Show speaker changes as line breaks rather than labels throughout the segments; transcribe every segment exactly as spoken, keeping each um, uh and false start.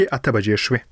اته بجې شوې.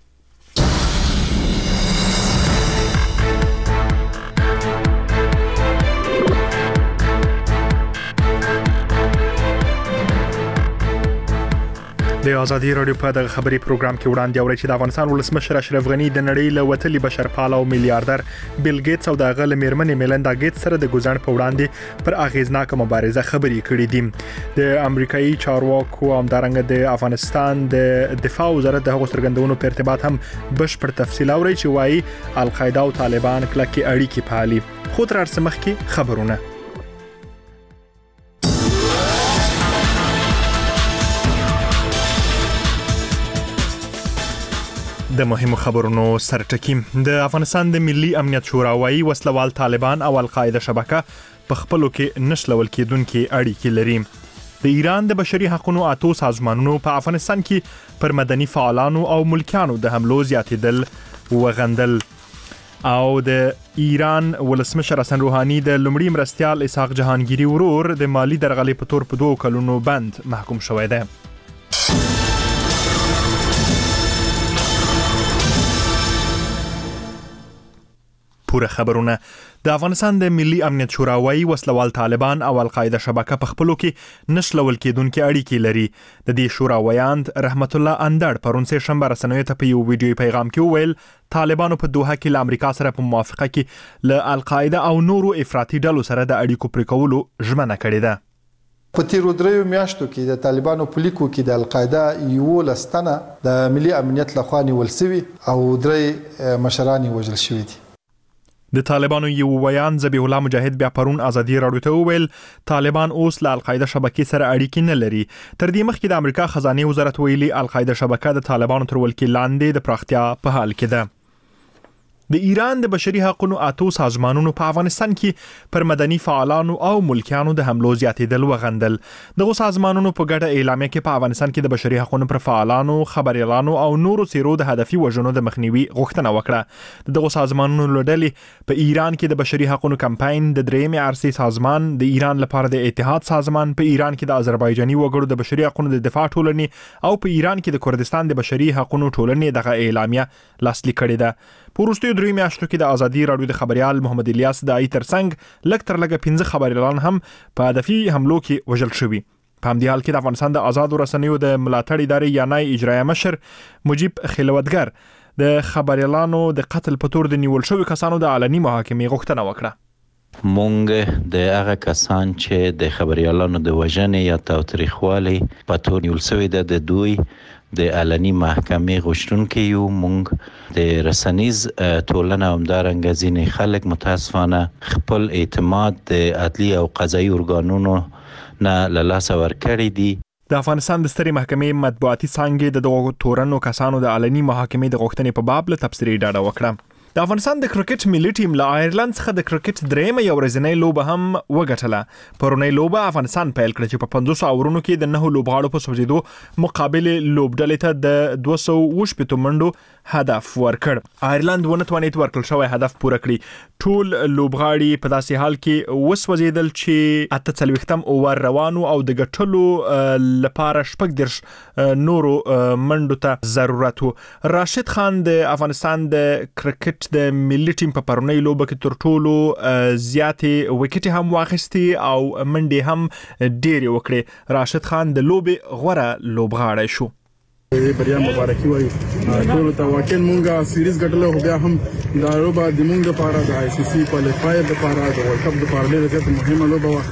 د ازادي رادیو په دغه خبري پروګرام کې وړاندې اوري چې د افغانستان ولسمشر اشرف غنی د نړۍ له وتلي بشرپال او میلیارډر بیل ګیټس او د هغه له میرمنې میلندا ګیټس سره د ګوزڼ په وړاندې پر اغیزناکه مبارزه خبري کړې دي. د امریکایي چارواکو او همدارنګه د افغانستان د دفاع وزارت د هغو څرګندونو په ارتباط هم بشپړ تفصیل اوري چې وايي القاعده او طالبان کلکې اړیکې پالي. خو تر څه مخکې خبرونه د مهمو خبرونو سرټکی. د افغانستان د ملي امنیت شورا وايي وسلوال طالبان او القاعده شبکه په خپلو کې نشلول کېدونکې اړیکې لري. د ایران د بشري حقوقو اتو سازمانونو په افغانستان کې پر مدني فعالانو او ملکیانو د حملو زیاتېدل وغندل. او د ایران ولسمشر حسن روحاني د لومړي مرستیال اسحاق جهانگیری ورور د مالی درغلې په تور په دوه کلونو بند محکوم شوی دی. پوره خبرونه. د افغانستان د ملي امنیت شورا وايي وسلوال طالبان او القاعده شبکه په خپلو کې نشلول کېدونکې اړیکې لري. د دې شورا ویاند رحمت الله اندړ پرون سه شنبه رسنیو ته په یو ویډیو پیغام کې وویل طالبانو په دوحه کې له امریکا سره په موافقه کې له القاعده او نورو افراطي ډلو سره د اړیکو پرې کولو ژمنه کړې ده.
په تیرو دریو میاشتو کې د طالبانو په لیکو کې د القاعده یو لستنه د ملي امنیت لخوا نیول شوی او درې مشران وژل شوی دي.
د طالبانو یو ویان ذبیح الله مجاهد بیا پرون ازادي رادیو ته وویل طالبان اوس له القاعده شبکې سره اړیکې نه لري. تر دې مخکې د امریکا خزانه وزارت ویلي القاعده شبکه د طالبانو تر ولکې لاندې د پراختیا په حال کې ده. د ایران د بشري حقوقو اتو سازمانونو په افغانستان کې پر مدني فعالانو او ملکیانو د حملو زیاتېدل وغندل. دغه سازمانونو په ګډه اعلامیه کې په افغانستان کې د بشري حقوقو پر فعالانو، خبريالانو او نورو سیرو د هدفي وژنو د مخنیوي غوښتنه وکړه. دغه سازمانونو لړلې په ایران کې د بشري حقوقو کمپاین، د درېمې عرصې سازمان، د ایران لپاره د اتحاد سازمان، په ایران کې د آذربایجاني وګړو د بشري حقوقو د دفاع ټولنې او په ایران کې د کردستان د بشري حقوقو ټولنې دغه اعلامیه لاسلیک کړې ده. پورستو درې میاشتو کې د ازادي رادیو د خبريال محمد الیاس دای ترڅنګ لک تر لګه پنځه خبريالان هم په هدفي حملو کې وژل شوي. په همدې حال کې د افغانستان د آزاد رسنیو د ملاتړ ادارې یانای اجرایه مشر مجيب خلوتګر د خبريالانو د قتل په تور د نیول شوی کسانو د علني محاکمې غوښتنه وکړه.
مونږ د هغه کسان چې د خبريالانو د وژنې یا تاوتریخوالي په تور نیول شوی د دوی د علني محکمې غوښتونکي یو. مونږ د رسنیز ټولنه همدارنګه ځینې خلک متاسفانه خپل اعتماد د عدلي او قضایي ارګانونو نه له لاسه ورکړی دي.
د افغانستان د سترې محکمې مطبوعاتي څانګې د دغو تورنو کسانو د علني محاکمې د غوښتنې په باب له تبصرې ډاډه وکړه. د افغانستان د کرکټ ملي ټیم له آیرلند څخه د کرکټ درېمه یو ورځنۍ لوبه هم وګټله. پرونی لوبه افغانستان پیل کړه چې په پنځوس اورونو کې د نهو لوبغاړو په سوځېدو مقابل لوبډلې ته د دوه سوه اووه شپېته منډو هدف ورکړ. آیرلند ونه توانید ورکړل شوی هدف پوره کړي. ټول لوبغاړي په داسې حال کې وسوځېدل چې اته څلوېښتم اوور روانو او د ګټلو لپاره شپږ دېرش نورو منډو ته ضرورت و. راشد خان د افغانستان د کرکټ د ملي ټیم په پرونی لوبه کې تر ټولو زیاتې وکټې هم واخیستې او منډې هم ډېرې وکړې. راشد خان د لوبې غوره لوبغاړی شو.
بریا مبارکي وایو ټول ته. واقعا مونږه سیریز ګټلو خو بیا هم دا لوبه د مونږ لپاره د آی سی سی کوالیفایر لپاره د ورلد کپ لپاره ډېره زیاته مهمه لوبه وه.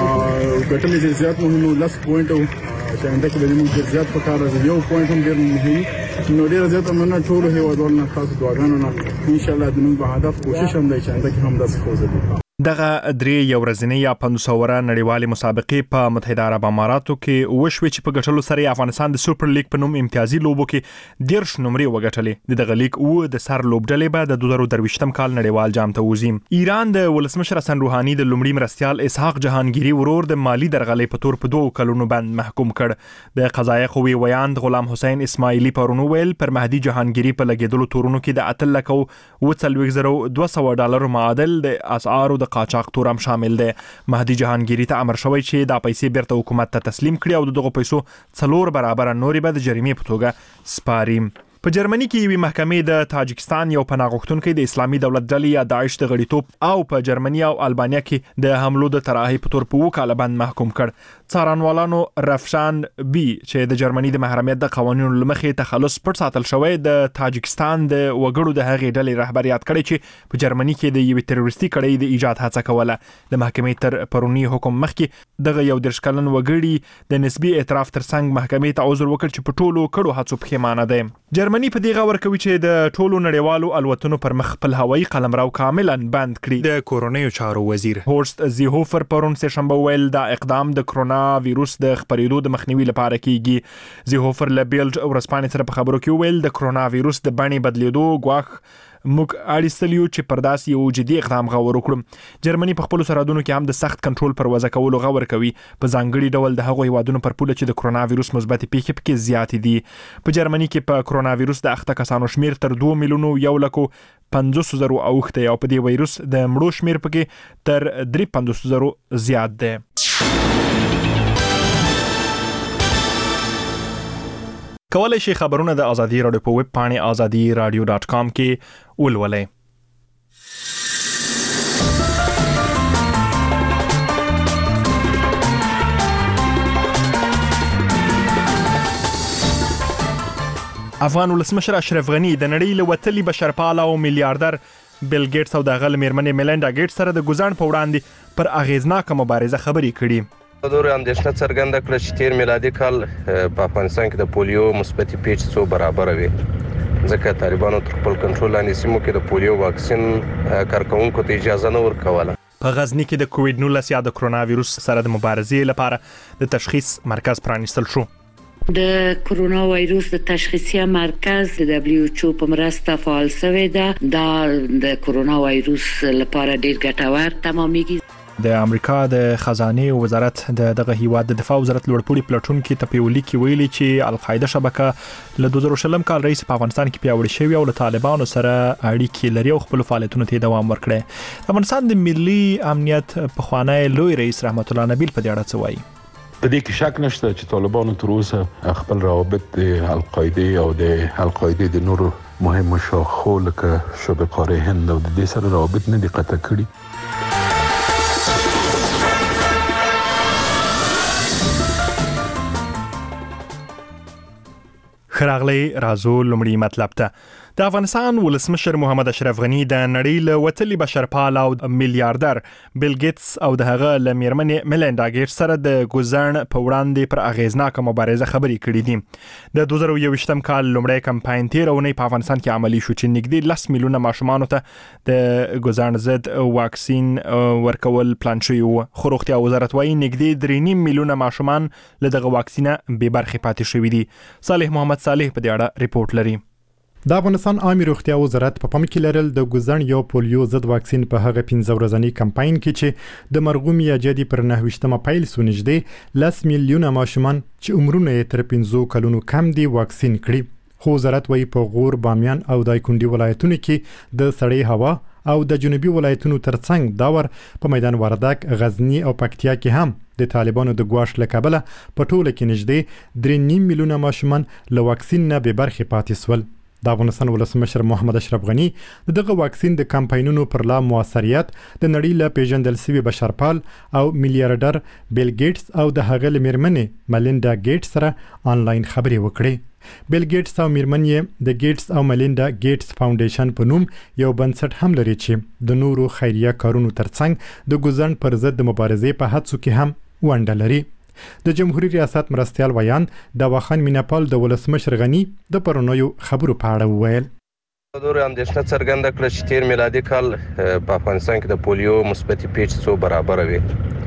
ګټل یې زیات مهم و، لس پوینټ و چې انده کې د موږ زیات پکار راځي. یو پوینټ هم ډېر مهم. نو ډېره زیاته مننه ټولو هیوادوالو نه، خاص دعاګانو نه. انشاءالله د موږ په هدف کوشش هم دی چې انده کې هم داسې فوز وکړو.
دغه درې یو ورځنۍ یا پنځوس اوره نړیوالې مسابقې په متحده عرب اماراتو کې وشوې چې په ګټلو سره افغانستان د سوپر لیګ په نوم امتیازي لوبو کې دېرش نمرې وګټلې. د دغه لیګ اوه د سر لوبډلې به د دوه زره درویشتم کال نړیوال جام ته وځي. ایران د ولسمشر حسن روحاني د لومړي مرستیال اسحاق جهانگیری ورور د مالی درغلې په تور په دوه کلونو بند محکوم کړ. د قضایه قوې ویاند غلام حسین اسماعیلی پرون ویل پر مهدي جهانگیری په لګیدلو تورونو کې د اته لکو اوه څلوېښت زره دوه سوه ډالرو معادل د اسعارو د قاچاق تور هم شامل دی. مهدي جهانگیری ته امر شوی چې دا پیسې بیرته حکومت ته تسلیم کړي او دغه پیسو څلور برابر نورې به د جریمې په توګه سپاري. په جرمني کې یوې محکمې د تاجکستان یو پناه غوښتونکی د اسلامي دولت ډلې یا داعش د غړیتوب او په جرمني او البانیا کې د حملو د تراحي په تور په اوه کاله باندې محکوم کړ. څارنوالانو رفشان بي چې د جرمني د محرمیت د قوانینو لمخې تخلص پټ ساتل شوی د تاجکستان د وګړو د هغې ډلې رهبریت کړی چې په جرمني کې د یوې تروریستي کړۍ د ایجاد هڅه کوله. د محکمې تر پرونی حکم مخکې دغه یو دېرش کلن وګړي د نسبي اعتراف ترڅنګ محکمې ته عذر وکړ چې په ټولو کړو هڅو پښیمانه ده. جرمني په دې غور کوي چې د ټولو نړیوالو الوتنو پر مخ خپل هوایي قلمرو کاملا بند کړي. د کورونیو چارو وزیر هورست زیهوفر پرون سه شنبه ویل دا اقدام د کرونا وایروس د خپرېدو د مخنیوي لپاره کیږي. زیهوفر له بیلج او رسپانې سره په خبرو کې ویل د کرونا وایروس د بڼې بدلیدو ګواښ موږ اړیستلیو چې پر داسې یو جدي اقدام غور وکړو. جرمني په خپل سرحدونو کې هم د سخت کنټرول پر وضع کولو غور کوي، په ځانګړي ډول د هغو هیوادونو پر پوله چې د کرونا وایروس مثبت پیښې پکې زیاتې دي. په جرمني کې په کرونا وایروس د اخته کسانو شمیر تر دوه میلیونو یو لکو پنځوس زرو اوښته او په دې وایروس د مړو شمیر پکې تر درې پنځوس زرو زیات دی. کولای شي خبرونه د ازادي راډیو په ویب پاڼې ازادي رادیو ډاټ کام کې ولولئ. افغان ولسمشر اشرف غنی د نړۍ له وتلي بشرپاله او میلیارډر بیل ګیټس او د هغه مېرمنې میلنډا ګیټس سره د ګزارن په وړاندې پر اغیزناکه مبارزه خبرې کړي.
په دور اندېښنه څرګنده کړه چې تیر میلادي کال په افغانستان کې د پولیو مثبتې پیښې څو برابر وي، ځکه طالبانو تر خپل کنټرول لاندې سیمو کې د پولیو واکسین کارکوونکو ته اجازه نه ورکوله.
په غزني کې د کووډ نولس یا د کرونا وایروس سره د مبارزې لپاره د تشخیص مرکز پرانیستل شو.
د کرونا وایروس د تشخیصي مرکز د دبلیو ایچ او په مرسته فعال شوی دی. دا د کرونا وایروس لپاره ډیر ګټور تمامېږي.
د امریکا د خزانه وزارت د دغه هیواد د دفاع وزارت لوړپوړي پلټون کې تپیولي کې ویلي چې القاعده شبکه له دوه زره شلم کال رئیس په افغانستان کې پیاوړی شوی او له طالبانو سره اړیکې لري او خپل فعالیتونو ته دوام ورکړي. د افغانستان د ملي امنیت پخوانی لوی رئیس رحمت الله نبیل په دې اړه څه وایي؟
په دې کې شک نشته چې طالبانو تر اوسه خپل روابط د القاعده او د القاعده د نورو مهمو شاخو لکه شبه قاره هند او د دې سره روابط نه دي قطع کړي. خراغلی رازو لمړی مطلب ته د افغانستان ولسمشر محمد اشرف غنی د نړۍ له وتلي بشرپاله او میلیارډر بیل ګیټس او د هغه له مېرمنې میلنډا ګیټس سره د ګزارن په وړاندې پر اغیزناکه مبارزه خبرې کړې دي. د دوه زره یوویشتم کال لومړی کمپاین تیر اونۍ په افغانستان کې عملی شو چې نږدې لس میلیونه ماشومانو ته د ګزارن ضد واکسین ورکول پلان شوی و، خو روغتیا وزارت وايي نږدې درې نیم میلیونه ماشومان له دغه واکسینه بې برخې پاتې شوي دي. صالح محمد صالح په دې اړه ریپورت لري.
د افغانستان عامه روغتیا وزارت په پام کې لرل د ګزن یو پولیو ضد واکسین په هغه پنځه ورځنی کمپاین کې چې د مرغوم یا جدي پر نهویشتمه پیل سو نږدې لس میلیونه ماشومان چې عمرونه یې تر پنځو کلونو کم دي واکسین کړي. خو وزارت وايي په غور، بامیان او دایکنډي ولایتونو کې د سړې هوا او د جنوبي ولایتونو ترڅنګ داور په میدان وردګ، غزنی او پکتیا کې هم د طالبانو د ګواښ له کبله په ټوله کې نږدې درې نیم میلیونه ماشومان له واکسین نه بې برخې پاتې سول. د افغانستان ولسمشر محمد اشرف غنی دغه واکسین د کمپاینونو پر لا موثریت د نړۍ له پیژندل شوی بشرپال او میلیارډر بیل ګیټس او د هغه مېرمنې میلنډا ګیټس سره آنلاین خبرې وکړې. بیل ګیټس او مېرمنې د ګیټس او میلنډا ګیټس فاونډیشن په نوم یو بنسټ هم لري چې د نورو خیریه کارونو ترڅنګ د ګزن پر ضد د مبارزې په هڅو کې هم ونډه لري. د جمهوریت ریاست مرستیال ویان د واخان میناپال د ولسمشر غنی د پرونیو خبرو په اړه وویل.
په دور اندېښنه څرګنده کړه چې تیر میلادي کال په افغانستان کې د پولیو مثبتې پیښې څو برابر وي،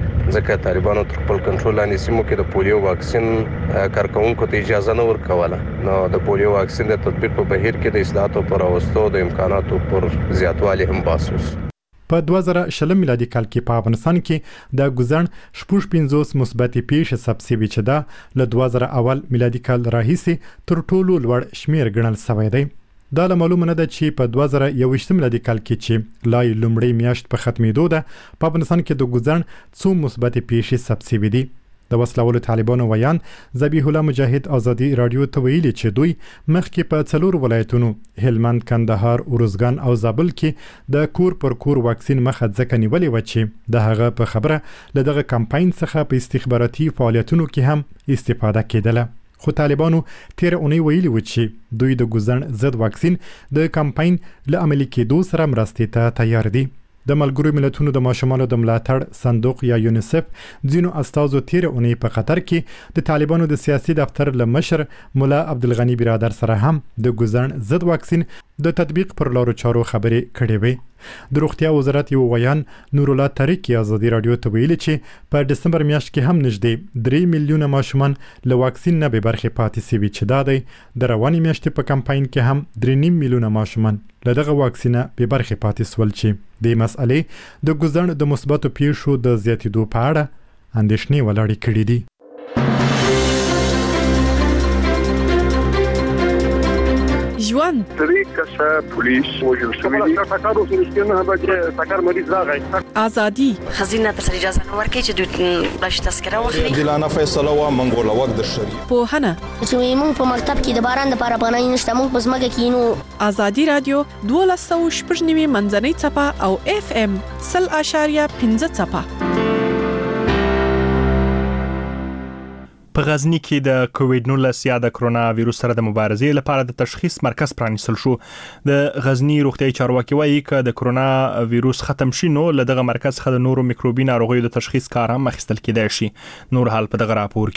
ځکه طالبانو تر خپل کنټرول لاندې سیمو کې د پولیو واکسین کارکوونکو ته اجازه نه ورکوله. نو د پولیو واکسین د تطبیق په بهیر کې د اصلاحاتو پر راوستو د امکاناتو پر زیاتوالي هم بحث وشو.
په دوه زره شلم میلادي کال کې په افغانستان کې د ګزن شپږ پنځوس مثبتې پیښې ثبت شوي چې دا له دوه زره اول میلادي کال راهیسې تر ټولو لوړ شمیر ګڼل شوی دی. دا له معلومه نه ده چې په دوه زره یوویشتم میلادي کال کې چې لای لومړی میاشت په ختمېدو ده په افغانستان کې د ګزن څو مثبتې پیښې ثبت شوي دي. د وسلوالو طالبانو ویان ذبیح الله مجاهد ازادي رادیو ته ویلي چې دوی مخکې په څلور ولایتونو هلمند، کندهار، اروزګان او زابل کې د کور پر کور واکسین مخه ځکه نیولې و چې د هغه په خبره له دغه کمپاین څخه په استخباراتي فعالیتونو کې هم استفاده کېدله. خو طالبانو تیر اونۍ ویلي و چې دوی د ګوزن ضد واکسین د کمپاین له عملي کېدو سره مرستې ته تیار دي. د ملګرو ملتونو د ماشومانو د ملاتړ صندوق یا یونیسف ځینو استازو تیر اونۍ په قطر کې د طالبانو د سیاسي دفتر له مشر مولا عبدالغني برادر سره هم د ګوزن ضد واکسین د تطبیق پر لارو چارو خبرې کړې وې. د روغتیا وزارت یو ویان نور الله طریقي ازادي رادیو ته ویلي چې په دسمبر میاشت کې هم نږدې درې میلیونه ماشومان له واکسین نه بې برخې پاتې شوي چې دا دی د روانې میاشتې په کمپاین کې هم درې نیم میلیونه ماشومان له دغه واکسینه بې برخې پاتې شول چې د مسئلې د ګوزن د مثبتو پیښو د زیاتېدو په اړه اندېښنې ولاړې کړې دي.
ژوند
درې کسه پولیس وژل شوي دي. ټکر وسو نه به ټکر مریض راغی.
ازادي
خزینه ته اجازه نه ورکړي چې دوی بلش تذکره واخلي.
دلانه فیصله وا منګول وخت د شری
په هنه
چې موږ په مکتب کې د باران د پاره پناه نشته، موږ په ځمکه کې نو.
ازادي رادیو دوه سوه شپږ نوي منځنۍ چپه او اف ام صفر اشاریه پنځه چپه.
په غزنی کې د کووډ نولس یا د کرونا وایروس سره د مبارزې لپاره د تشخیص مرکز پرانیستل شو. د غزنی روغتیاي چارواکي وایي چې د کرونا وایروس ختم شي نو له دغه مرکز څخه د نورو میکروبي ناروغیو د تشخیص کار هم اخیستل کېدای شي. نور حال په دغه راپور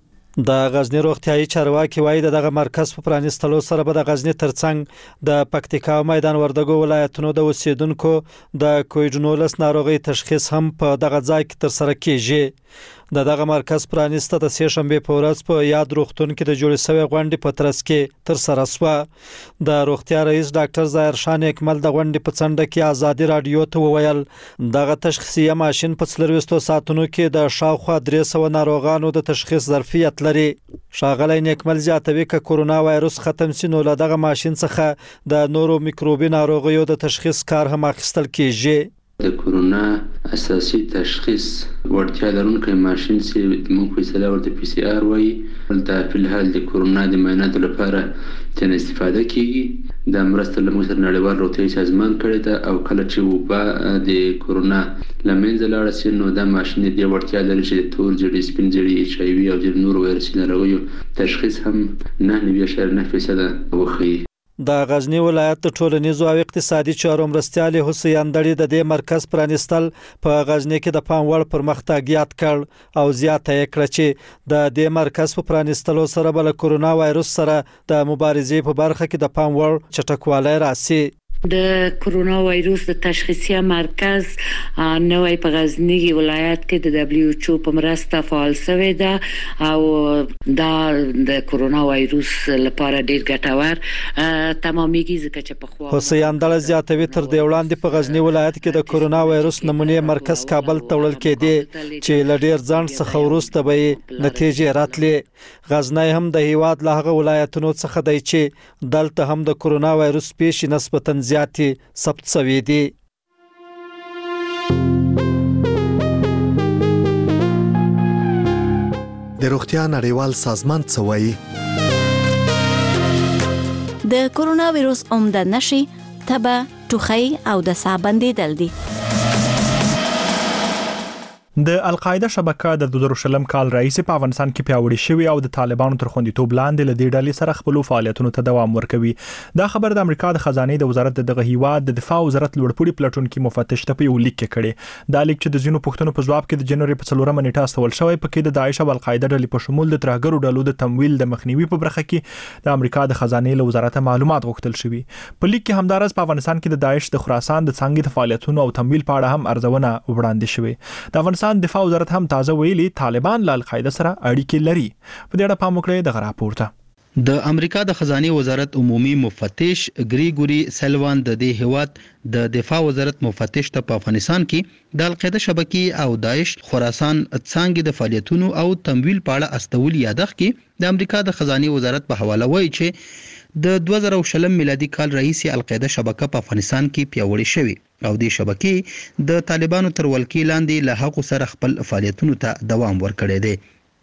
کې
د غزنی روغتیاي چارواکي وایي دغه مرکز په پرانیستلو سره به د غزنی ترڅنګ د پکتیکا او میدان وردګو ولایتونو د اوسیدونکو د کووډ نولس ناروغي تشخیص هم په دغه ځای کې تر سره کیږي. د دغه مرکز پرانیسته د سه شنبه په ورځ په یاد روغتون کې د جوړ شوی غونډې په ترڅ کې تر سره شو. د روغتیا رئیس ډاکټر ظاهر شاه نیکمل د غونډې په څنډه کې ازادي رادیو ته وویل دغه تشخیصي ماشين په څلورويشتو ساعتونو کې د شاوخوا درې سوه ناروغانو د تشخیص ظرفیت لري. ښاغلی نیکمل زیاتوي چې کرونا وایروس ختم شي نو له دغه ماشين څخه د نورو میکروبي ناروغیو د تشخیص کار هم اخیستل کیږي.
د کرونا اساسي تشخیص ورته لرونکي ماشين چې موږ په اصطلاح ورته پی سی آر وایي د فلحال د کرونا د معایناتو لپاره تن استفاده کیږي. د مرسته له موږ سره نړیوال روغتیايي سازمان کړی دا او کله چې وبا د کرونا لمنځه لاړه شي نو د ماشين د ورته لري چې تور جړی سپین جړی ایچ آی وی او د نورو وایرسي ناروغیو تشخیص هم نه نوي شر نه فیصد وخی.
د غزنی ولایت د ټولنیزو او اقتصادي چارو مرستيال حسین اندړي د دې مرکز پرانیستل په غزنی کې د پام وړ پرمختګ یاد کړ او زیاته یې کړ چې د دې مرکز په پرانیستلو سره بل کرونا وایروس سره د مبارزې په برخه کې د پام وړ چټکوالی راسي.
د کرونا وایروس د تشخیصي مرکز نوې په غزنی ولایت کې د دبلیو ایچ او په مرسته فعال شوی ده او دا د کرونا وایروس لپاره ډیر ګټور تمامېږي ځکه چې په خوا
حسین اندړ زیاتوي تر دې وړاندې په غزنی ولایت کې د کرونا وایروس نمونه مرکز کابل ته وړل کېدی چې لډیر ځان څخه وروسته به نتیجې راتلې. غزنی هم د هیواد له هغه ولایتونو څخه دی چې دلته هم د کرونا وایروس پیښې نسبتاً زیاتې ثبت شوې دي.
د روغتیا نړیوال سازمان څه وایي؟
د کرونا وایروس عمده نښې تبه، ټوخی او د ساه بندیدل دي.
د القاعده شبکه د دوه زره شلم کال رئیس په افغانستان کې پیاوړې شوې او د طالبانو تر خوندیتوب لاندې لدې ډلې سره خپل فعالیتونو ته دوام ورکوي. دا خبر د امریکا د خزانه د وزارت دغه هیواد د دفاع وزارت لوړپوړي پلټونکو مفتش ته په یو لیک کې کړي. دا لیک چې د زینو پښتنو په جواب کې د جنوري په څلورمه نیټه استول شوی پکې د داعش او القاعده ډلې په شمول د ترهګرو ډلو د تمویل د مخنیوي په برخه کې د امریکا د خزانه له وزارت معلومات غوښتل شوی. په لیک کې همدارس په افغانستان کې د داعش د خراسان د څنګه د فعالیتونو او تمویل په اړه هم ارزونه وړاندې شوی. د افغانستان دفاع وزارت هم تازه ویلي طالبان له القاعده سره اړیکې لري. په دې اړه پام وکړئ د راپور ته.
د امریکا د خزانه وزارت عمومي مفتش ګریګوري سلوان د دې هیواد د دفاع وزارت مفتش ته په افغانستان کې د القاعده شبکې او داعش خراسان څنګه د فعالیتونو او تمویل په اړه استول یادښت کې د امریکا د خزانه وزارت په حواله وایي چې د دوه زره شلم میلادي کال رئیس القاعده شبکه په افغانستان کې پیاوړې شوې او د شبکې د طالبانو تر ولکې لاندې له حق سره خپل فعالیتونو ته دوام ورکړی دی.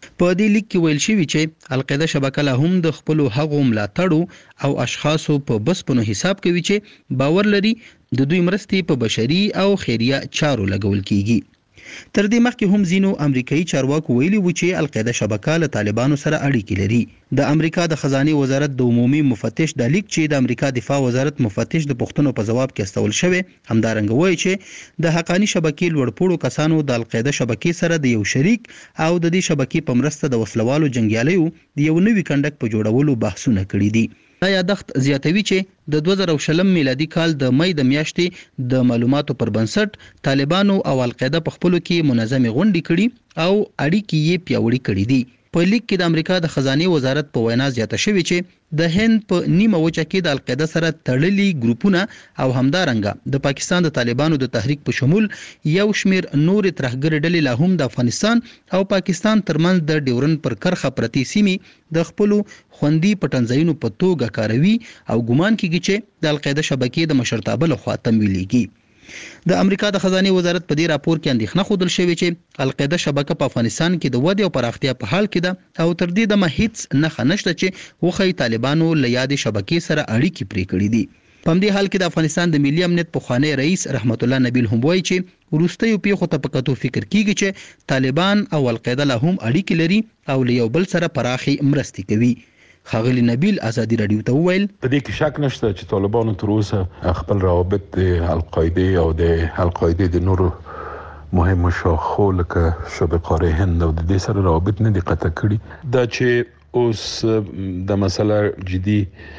په دې لیک کې ویل شوی چې القاعده شبکه له هم د خپل هغو ملاتړو او اشخاصو په بسپنو حساب کوي چې باور لري د دوی مرستې په بشري او خیریه چارو لګول کیږي. تر دې مخکې هم ځینو امریکایي چارواکو ویلي و چې القاعده شبکه له طالبانو سره اړیکې لري. د امریکا د خزانه وزارت د عمومي مفتش د لیک چې د امریکا دفاع وزارت مفتش د پښتنو په جواب کې استول شوی همدارنګ وایي چې د حقانی شبکې لوړپوړو کسانو د القاعده شبکې سره د یو شریک او د دې شبکې په مرسته د وسلوالو جنگیالیو د یو نوي کندک په جوړولو بحثونه کړي دي. دا یادښت زیاتوي چې د دوه زره شلم میلادي کال د مې د میاشتې د معلوماتو پر بنسټ طالبانو او القاعده په خپلو کې منظمې غونډې کړي او اړیکې یې پیاوړې کړې دي. په لیک کې د امریکا د خزانه وزارت په وینا زیاته شوی چې د هند په نیمه وچه کې د القاعده سره تړلي ګروپونه او همدارنګه د پاکستان د طالبانو د تحریک په شمول یو شمیر نور ترهګر ډلې لا هم د افغانستان او پاکستان ترمنځ د ډیورن پر کرخه پرتی سیمې د خپل خوندي پټنځایونو په توګه کاروي او ګومان کیږي چې د القاعده شبکې د مشرتابه لخوا تمویلېږي. د امریکا د خزانه وزارت په دې راپور کې اندېښنه خوده شوې چې القاعده شبکه په افغانستان کې د ودې او پراختیا په حال کې ده او تر دې دمه هیڅ نه نشته چې وخی طالبانو له یادې شبکې سره اړیکې پرې کړې دي. په دې حال کې د افغانستان د ملي امنیت پخوانی رئیس رحمت الله نبیل هم وایي چې وروستیو پیښو ته په کتو فکر کیږي چې طالبان او القاعده له هم اړیکې لري او له یو بل سره پراخي مرستې کوي. خاغلی نبیل ازادي رادیو ته وویل
په دې کې شک نشته چې طالبانو تر اوسه خپل روابط د القاعده او د القاعده د نورو مهمو شاخو لکه شبه قاره هند او د دې سره روابط نه دي قطع کړي. دا چې اوس د مسله جدي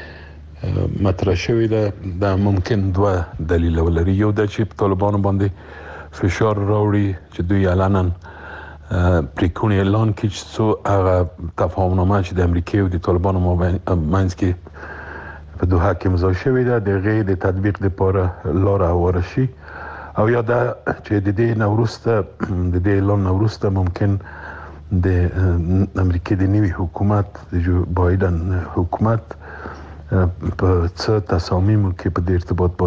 مطرح شوې ده دا ممکن دوه دلیل ولري. یو دا چې طالبانو باندې فشار راوړي چې دوی اعلاناً پریکونی اعلان کې چې څو هغه تفاهمنامه چې د امریکا او د طالبانو مابین کې په دوحه کې امضا شوې ده د هغې د تطبیق لپاره لاره هواره شي او یا دا چې د دې نه وروسته د دې اعلان نه وروسته ممکن د امریکا د نوي حکومت د جو بایدن حکومت په څه تصامیمو کې په دې ارتباط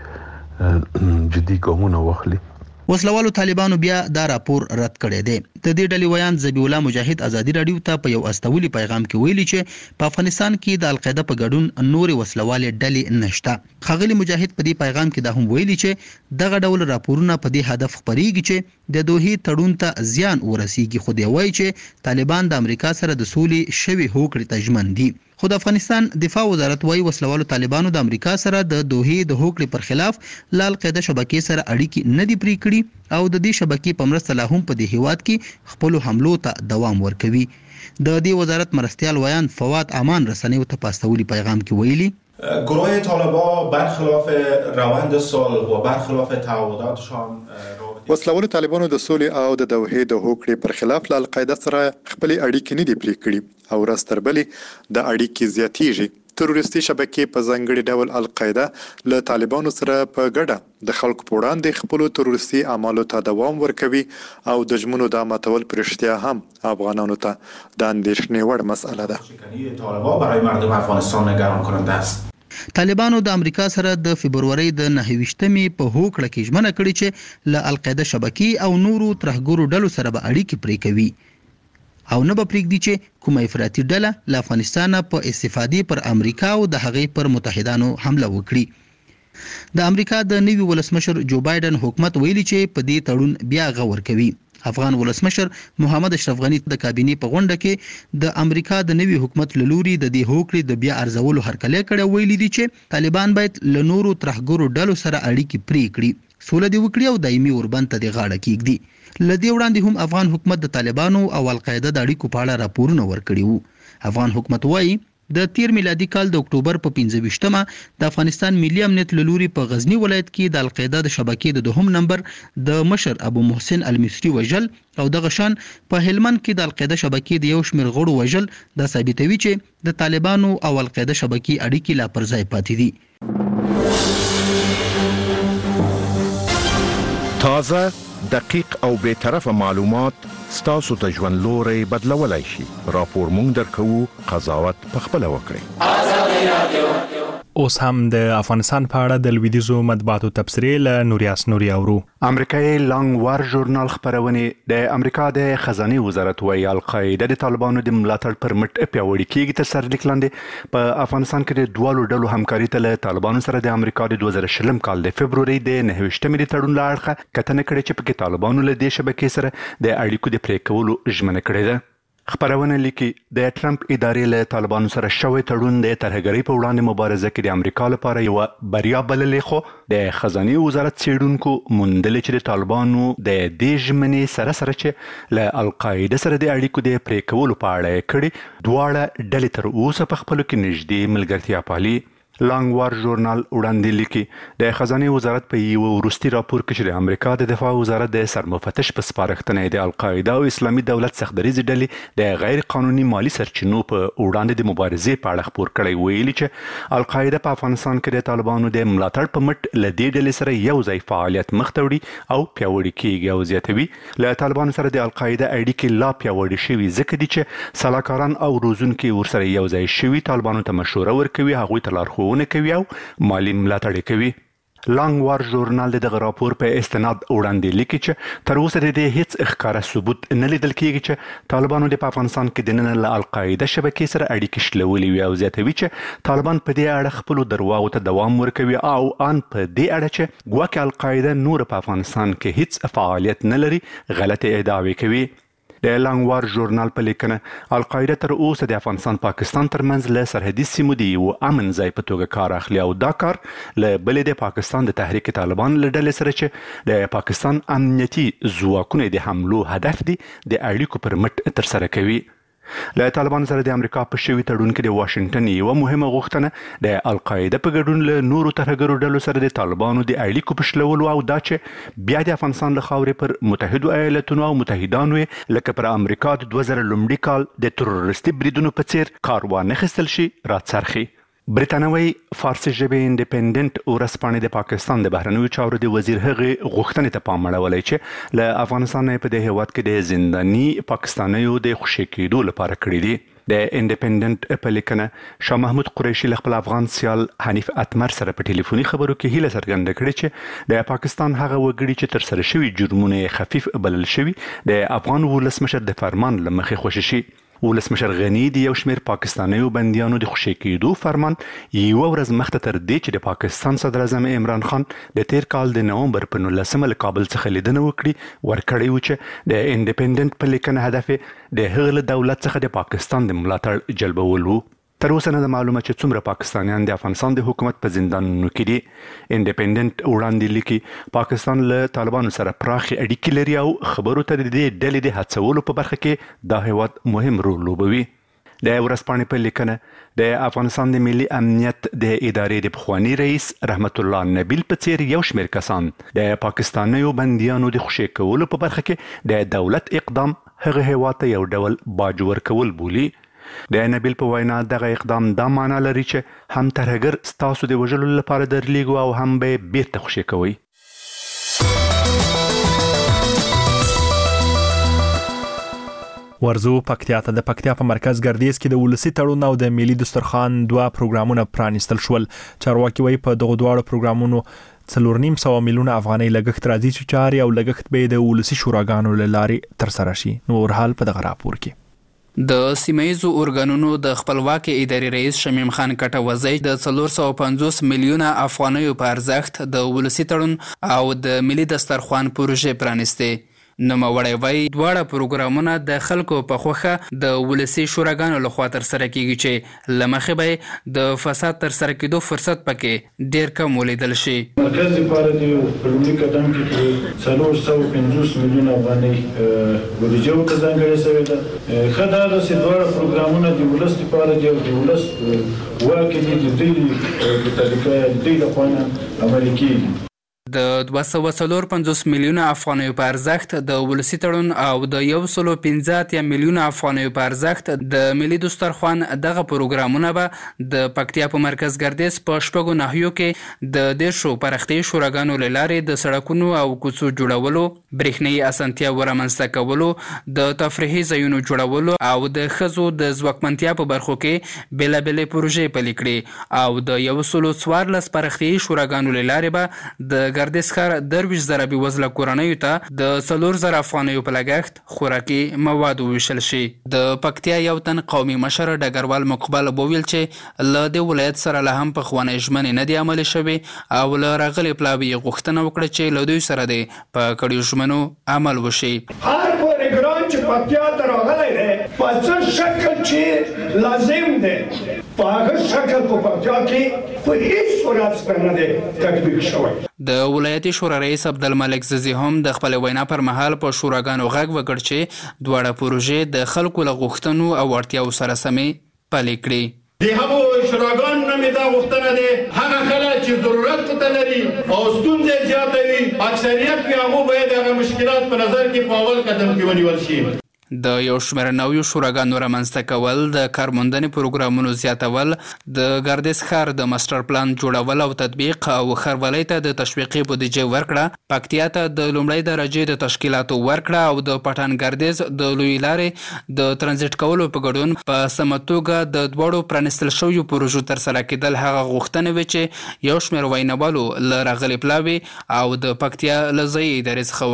باندې جدي ګامونه واخلي.
وسلوالو طالبانو بیا دا راپور رد کړی دی. د دې ډلې ویان ذبیح الله مجاهد ازادي رادیو ته په یو استولي پیغام کې ویلي چې په افغانستان کې د القاعده په ګډون نور وسلوالې ډلې نشته. خاغلی مجاهد په دې پیغام کې دا هم ویلي چې دغه ډول راپورونه په دې هدف خپريږي چې د دوحې تړون ته زیان ورسیږي. خو دی وایي چې طالبان د امریکا سره د سولې شوي هوکړې ته ژمن دي. خو د افغانستان دفاع وزارت وايي وسلوالو طالبانو د امریکا سره د دوحې د هوکړې پر خلاف ل القاعده شبکې سره اړیکې نه دي پرې کړې او د دې شبکې په مرسته لا هم په دې هیواد کې خپل حملو ته دوام ورکوي. د دې وزارت مرستيال ویان فواد امان رسنیو ته پاستولي پیغام کې ویلي
گروه طالبان برخلاف روند صلح و برخلاف تعهداتشان
وسلوالو طالبانو د سولې او د دوحې د هوکړې پر خلاف له القاعده سره خپل اړیکې نه دي پرې کړې او راستربلې د اړیکې زیاتېږي. تروریستي شبکې په ځانګړي ډول القاعده له طالبانو سره په ګډه د خلکو په وړاندې خپل تروریستي اعمالو ته دوام ورکوي او د ژمنو د ماتول پر اشتیا هم افغانانو ته د اندېښنې وړ مسأله ده.
طالبان برای مردم افغانستان نگران کننده است.
طالبانو د امریکا سره د فبرवरी د نهه ویشتمې په هوکړه کې ژمنه کړې چې له القاعده شبکې او نورو ترهګرو ډلو سره به اړیکې پرې کوي او نه به پرېږدي چې کومه افراطي ډله له افغانستان په استفادې پر امریکا او د هغې پر متحدانو حمله وکړي. د امریکا د نوي ولسمشر جو بایدن حکومت ویلي چې په دې تړون بیا غور کوي. افغان ولسمشر محمد اشرف غنی د کابینې په غونډه کې د امریکا د نوي حکومت لوري د دې هوکړې د بیا ارزولو هرکلی کړی ویلي دي چې طالبان باید له نورو ترهګرو ډلو سره اړیکې پرې کړي سوله دې وکړي او دایمي اوربند ته د غاړه کېږدي. لدې وړاندې هم افغان حکومت د طالبانو او القاعده د اړیکو په اړه راپورونه ورکړي وو. افغان حکومت وایي د تیر میلادي کال د اکتوبر په پنځه ویشتمه د افغانستان ملي امنیت لوري په غزنی ولایت کې د القاعده د شبکې د دوهم نمبر د مشر ابو محسن المصری وجل او د غشان په هلمند کې د القاعده شبکې د یو شمېر غړو وجل د ثابتوي چې د طالبانو او القاعده شبکې اړیکې لا پر ځای پاتې دي.
تازه دقیق او به طرفه معلومات ستاسو ته ژوند لوري بدلولای شي. راپور مونږ درکو، قضاوت په خپل وکړئ.
اوس هم د افغانستان په اړه د لویدیزو مطبوعاتو تبصرې له نوریاس نوري اورو.
امریکایي لانګ وار ژورنال خبرونه د امریکا د خزانه وزارت وايي القاعده د طالبانو د ملاتړ پر مټ پیاوړی کیږي تر سر لیک لاندې په افغانستان کې د دوالو ډلو همکاري ته له طالبانو سره د امریکا د دوه زره شلم کال د فبروري د نهه ویشتمې د تړون له اړخه کتنه کړې چې په کې طالبانو له دې شبکې سره د اړیکو د پرې کولو ژمنه کړې ده. خبرونه لیکي د ټرمپ ادارې له طالبانو سره شوی تړون د ترهګرۍ په وړاندې مبارزه کې د امریکا لپاره یو بریا بللې، خو د خزانه وزارت څېړونکو موندل چې د طالبانو د دې ژمنې سره سره چې له القاعده سره د اړیکو د پرې کولو په اړه کړي دواړه ډلې تر اوسه په خپلو کې نږدې ملګرتیا پالي. لانګ وار ژورنال وړاندې لیکي د خزانه وزارت په یو وروستي راپور کې چې د امریکا د دفاع وزارت د سرمفتش په سپارښتنه د القاعده او اسلامي دولت سختدریزې ډلې د غیر قانوني مالی سرچینو په وړاندې د مبارزې په اړه خبر کړی، ویلي چې القاعده په افغانستان کې د طالبانو د ملاتړ په مټ له دې ډلې سره یو ځای فعالیت مخ ته وړي او پیاوړی کیږي او زیاتوي. له طالبانو سره د القاعده اړیکې لا پیاوړې شوي ځکه دي چې سلاکاران او روزونکي ورسره یو ځای شوي طالبانو ته مشوره ورکوي، هغوی ته لارښوونه کوي او مالی ملاتړ کوي. لانګ وار ژورنال دغه راپور په استناد وړاندې لیکي چې تر اوسه د دې هیڅ ښکاره ثبوت نه لیدل کیږي چې طالبانو د افغانستان کې د نن له القاعده شبکې سره اړیکې شلولې وي او زیاتوي چې طالبان په دې اړه خپل درواغو ته دوام ورکوي او ان په دې اړه چې ګواکې القاعده نور په افغانستان کې هیڅ فعالیت نه لري غلطه ادعاوې کوي. د لانګ وار ژورنال په لیکنه القاعده تر اوسه د افغانستان پاکستان ترمنځ له سرحدي سیمو د یو امن ځای په توګه کار اخلي او دا کار له بلې د پاکستان د تحریک طالبان له ډلې سره چې د پاکستان امنیتي ځواکونه د حملو هدف دي د اړیکو پر مټ ترسره کوي. له طالبانو سره د امریکا په شوي تړون کې د واشنگټن یوه مهمه غوښتنه د القاعده په ګډون له نورو ترهګرو ډلو سره د طالبانو د اړیکو په شلولو او دا چې بیا د افغانستان له خاورې پر متحدو ایالتونو او متحدانو لکه پر امریکا د دوه زره لومړي کال د تروریستي بریدونو په څیر کار وانخیستل شي راڅرخي. برتانوي فارسي ژبې انډیپندنت ورځپاڼې د پاکستان د بهرنیو چارو د وزیر هغې غوښتنې ته پام اړولی چې له افغانستان په دې هیواد کې د زنداني پاکستانیو د خوشي کېدو لپاره کړي دي. د انډیپندنت په لیکنه شاه محمود قریشي له خپل افغان سیال حنیف اتمر سره په ټلیفوني خبرو کې هیله څرګنده کړې چې د پاکستان هغه وګړي چې تر سره شوي جرمونه خفیف بلل شوي د افغان ولسمشر د فرمان له مخې خوشي شي. ولسمشر غنی د یو شمېر پاکستانیو بندیانو د خوشي کېدو فرمان یوه ورځ مخته تر دې چې د پاکستان صدر اعظم عمران خان د تیر کال د نومبر په نولسمه له کابل څخه لیدنه وکړي ورکړی و چې د انډیپندنت په لیکنه هدف د هغه له دولت څخه د پاکستان د ملاتړ جلبول و. تر اوسه نه ده معلومه چې څومره پاکستانیان د افغانستان د حکومت په زندانونو کې دي. انډیپندنت وړاندې لیکي پاکستان له طالبانو سره پراخې اړیکې لري او خبرو ته د دې ډلې د هڅولو په برخه کې دا هیواد مهم رول لوبوي. د ورځپاڼې په لیکنه د افغانستان د ملي امنیت د ادارې د پخوانی رئیس رحمت الله نبیل په څیر یو شمېر کسان د پاکستانیو بندیانو د خوشي کولو په برخه کې د دولت اقدام هغه هیواد ته یو ډول باج ورکول بولي. د نبیل په وینا دغه اقدام دا معنا لري چې هم ترهګر ستاسو د وژلو لپاره درلیږو او هم به بیرته خوشي کوي.
ورزو پکتیا ته د پکتیا په مرکز ګردیز کې د ولسی تړون او د ملي دسترخوان دوه پروګرامونه پرانیستل شول. چارواکي وایي په دغه دواړو پروګرامونو څلور نیم سوه میلیونه افغانۍ لګښت راځي چې چارې او لګښت به د ولسی شوراګانو له لارې ترسره شي. نور حال په دغه راپور کې
د سیمایزو اورګانونو د خپلواکي ادارې رئیس شمیم خان کټوزی د څلور سوه پنځوس میلیونه افغانیو په ارزښت د ولسی تړون او د ملي دسترخوان پروژې پرانیستې. نوموړی وایي دواړه پروګرامونه د خلکو په خوښه د ولسي شوراګانو لخوا ترسره کیږي چې له مخې به د فساد ترسره کېدو فرصت پکې ډېر کم ولیدل شي.
مرکز لپاره د په لومړي قدم کې څلور سوه پنځوس میلیونه افغانۍ بودیجه ورته ځانګړې شوې ده. ښه دا ده چې دواړه پروګرامونه د ولس لپاره دي او د ولس واک یې د دوی په طریقه د دوی لخوا نه عملي کېږي.
د دوه سوه څلور پنځوس میلیونه افغانیو په ارزښت د ولسي تړون او د یو سلو پنځه اتیا میلیونه افغانیو په ارزښت د ملي دسترخوان دغه پروګرامونه به د پکتیا په مرکز ګردیز په شپږو ناحیو کې د دیرشو پرختي شوراګانو له لارې د سړکونو او کوڅو جوړولو، برېښنايي اسانتیا ورمنځته کولو، د تفریحي ځایونو جوړولو او د ښځو د ځواکمنتیا په برخو کې بېلابېلې پروژې پلي کړي او د یو سلو څوارلس پرختي شوراګانو له لارې به د ګردیز ښار درویشت زره بېوزله کورنیو ته د څلور زره افغانیو په لګښت خوراکي مواد وویشل شي. د پکتیا یو تن قومي مشر ډګروال مقبل وویل چې له دې ولایت سره لا هم پخوانۍ ژمنې نه دي عملي شوې او له راغلي پلاوي یې غوښتنه وکړه چې له دوی سره دی په کړیو ژمنو عمل وشي.
هر پروګرام چې پکتیا ته راغلی دی په څه شکل چې لازم دی په هغه شکل په پکتیا کې په هیڅ صورت سره نه دی تطبیق شوی.
د ولایتي شورا رئیس عبدالملک ززي هم د خپل وینا پر مهال په شوراګانو غږ وکړ چې دواړه پروژې د خلکو له غوښتنو او اړتیاو سره سمې پلي کړي.
د هغو شوراګانو نه مې دا غوښتنه دی هغه خلک چې ضرورت ته لري او ستونزې زیاته وي اکثریت وي هغو باید هغه مشکلات په نظر کې په اول قدم کې ونیول شي.
د یو شمېر نویو شوراګانو رامنځته کول، د کارموندنې پروګرامونو زیاتول، د ګردیز ښار د ماسټر پلان جوړول او تطبیق او ښاروالۍ ته د تشویقي بودیجې ورکړه، پکتیا ته د لومړۍ درجې د تشکیلاتو ورکړه او د پټان ګردیز د لویې لارې د ترانزیټ کولو په ګډون په سمه توګه د دواړو پرانیستل شویو پروژو ترسره کېدل هغه غوښتنې وې چې یو شمېر ویناوالو له راغلي پلاوي او د پکتیا له ځایي ادارې څخه